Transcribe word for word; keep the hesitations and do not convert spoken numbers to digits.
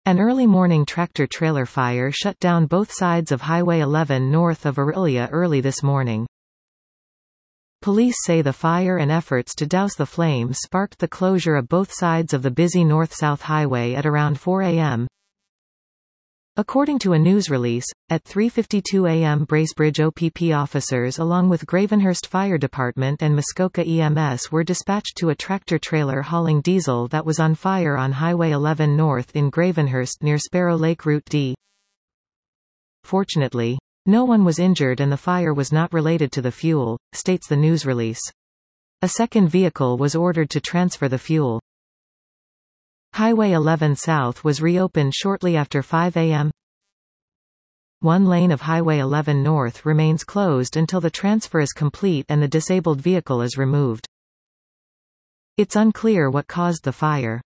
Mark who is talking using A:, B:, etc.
A: An early morning tractor-trailer fire shut down both sides of Highway eleven north of Orillia early this morning. Police say the fire and efforts to douse the flames sparked the closure of both sides of the busy north-south highway at around four a m According to a news release, at three fifty-two a m Bracebridge O P P officers along with Gravenhurst Fire Department and Muskoka E M S were dispatched to a tractor-trailer hauling diesel that was on fire on Highway eleven North in Gravenhurst near Sparrow Lake Route D. Fortunately, no one was injured and the fire was not related to the fuel, states the news release. A second vehicle was ordered to transfer the fuel. Highway eleven South was reopened shortly after five a m One lane of Highway eleven North remains closed until the transfer is complete and the disabled vehicle is removed. It's unclear what caused the fire.